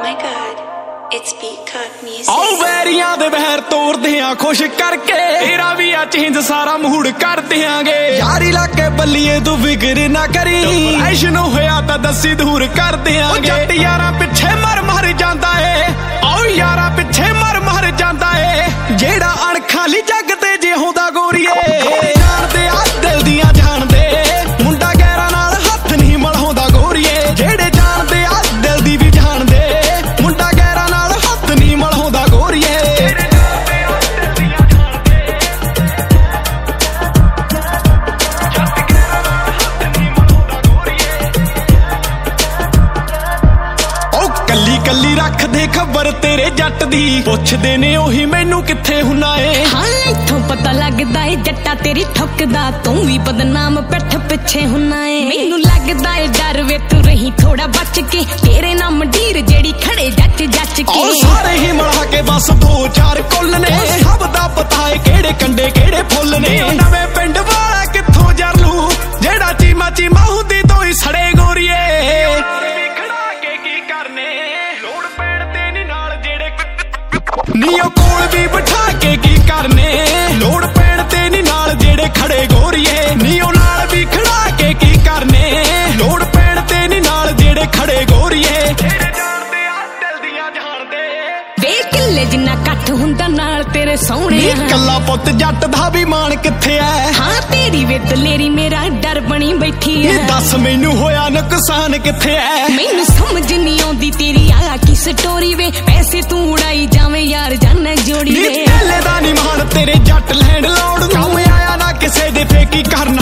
my god, it's Peacock Music. ਆਓ ਵੈਰੀਆਂ ਦੇ ਵਹਿਰ ਤੋੜਦੇ ਆ ਖੁਸ਼ ਕਰਕੇ, ਤੇਰਾ ਵੀ ਆ ਚੇਂਜ ਸਾਰਾ ਮੂਡ ਕਰ ਦਿਆਂਗੇ। ਯਾਰੀ ਲਾ ਕੇ ਬੱਲੀਏ ਤੂੰ ਫਿਕਰ ਨਾ ਕਰੀ, ਐਸ਼ਨ ਹੋਇਆ ਤਾਂ ਦੱਸੀ ਦੂਰ ਕਰ ਦਿਆਂਗੇ। ਜੱਟ ਯਾਰਾਂ ਪਿੱਛੇ ਮਰ ਜਾਂਦਾ ਏ, ਆਓ ਯਾਰਾਂ ਪਿੱਛੇ ਮਰ ਜਾਂਦਾ ਏ, ਜਿਹੜਾ ਅਣਖਾਲੀ ਜੱਗ ਤੇ ਜੇ ਹੁੰਦਾ ਗੋਰੀਏ। ਜਾਣਦੇ ਆ ਦਿਲ ਦੀਆਂ ਜਾਣਦੇ, ਮੁੰਡਾ ਗੈਰਾਂ ਨਾਲ ਹੱਥ ਨਹੀਂ ਮਲਾਉਂਦਾ ਗੋਰੀਏ। ਜਿਹੜੇ ਜਾਣਦੇ ਆ ਦਿਲ ਦੀ ਵੀ ਜਾਣਦੇ, ਮੁੰਡਾ ਗੈਰਾਂ ਨਾਲ ਹੱਥ ਨਹੀਂ ਮਲਾਉਂਦਾ ਗੋਰੀਏ। ਕੱਲੀ ਕੱਲੀ ਰੱਖਦੇ ਖਬਰ ਤੇਰੇ ਜੱਟ ਦੀ, ਪੁੱਛਦੇ ਨੇ ਉਹੀ ਮੈਨੂੰ ਕਿੱਥੇ ਹੁੰਨਾ ਏ। ਹਾਂ ਇੱਥੋਂ ਪਤਾ ਲੱਗਦਾ ਏ ਜੱਟਾ ਤੇਰੀ ਠੁੱਕਦਾ, ਤੂੰ ਵੀ ਬਦਨਾਮ ਪਿੱਠ ਪਿੱਛੇ ਹੁੰਨਾ ਏ। ਮੈਨੂੰ ਲੱਗਦਾ ਏ ਡਰ ਵੇ ਤੂੰ ਰਹੀ ਥੋੜਾ ਬਚ ਕੇ, ਤੇਰੇ ਨਾਲ ਮੰਡੀਰ ਜਿਹੜੀ ਖੜੇ ਜੱਚ ਕੇ। ਉਹ ਸਾਰੇ ਹੀ ਮਿਲਾ ਕੇ ਬਸ 2-4 ਕੁੱਲ ਨੇ, ਸਭ ਦਾ ਪਤਾ ਏ ਕਿਹੜੇ ਕੰਡੇ ਕਿਹੜੇ ਫੁੱਲ ਨੇ। ਨਵੇਂ ਪਿੰਡ ਵਾਲਾ ਕਿੱਥੋਂ ਜਰਲੂ, ਜਿਹੜਾ ਚੀਮਾ ਹੁੰਦੀ ਤੋਂ ਹੀ ਸੜੇ ਗੋਰੀਏ। ਨੀਓ ਕੋਲ ਵੀ ਬਿਠਾ ਕੇ ਕੀ ਕਰਨੇ, ਲੋੜ ਪੈਣ ਤੇ ਨੀ ਨਾਲ ਜਿਹੜੇ ਖੜੇ ਗੋਰੀਏ। ਨੀਓ ਨਾਲ ਵੀ ਖੜਾ ਕੇ ਕੀ ਕਰਨੇ, ਲੋੜ ਪੈਣ ਤੇ ਨੀ ਨਾਲ ਜਿਹੜੇ ਖੜੇ ਗੋਰੀਏ। ਜਿਹੜੇ ਜਾਣਦੇ ਆ ਦਿਲ ਦੀਆਂ ਜਾਣਦੇ, ਵੇ ਕਿੱਲੇ ਜਿੰਨਾ ਇਕੱਠ ਹੁੰਦਾ ਨਾਲ ਤੇਰੇ ਸੋਹਣੇ। ਕੱਲਾ ਪੁੱਤ ਜੱਟ ਦਾ ਵੀ ਮਾਣ ਕਿੱਥੇ ਐ, ਹਾਂ ਤੇਰੀ ਵੇ ਦਲੇਰੀ ਮੇਰਾ ਡਰ ਬਣੀ ਬੈਠੀ ਐ। ਦੱਸ ਮੈਨੂੰ ਹੋਇਆ ਨੁਕਸਾਨ ਕਿੱਥੇ ਐ, ਮੈਨੂੰ ਸਮਝ ਨਹੀਂ ਆਉਂਦੀ ਤੇਰੀ ਆ ਕੀ ਸਟੋਰੀ ਵੇ। ਪੈਸੇ ਤੂੰ ਉਡਾਈ ਜਾਵੇਂ ਯਾਰ ਜਾਨਾ ਜੋੜੀ ਵੇ। ਨੀ ਦਾ ਨੀ ਮਾਣ ਤੇਰੇ ਜੱਟ ਲੈਂਡ ਲੋੜ ਨੂੰ, ਕੰਮ ਆਇਆ ਨਾ ਕਿਸੇ ਦੇ ਫੇਕੀ ਕਰਨ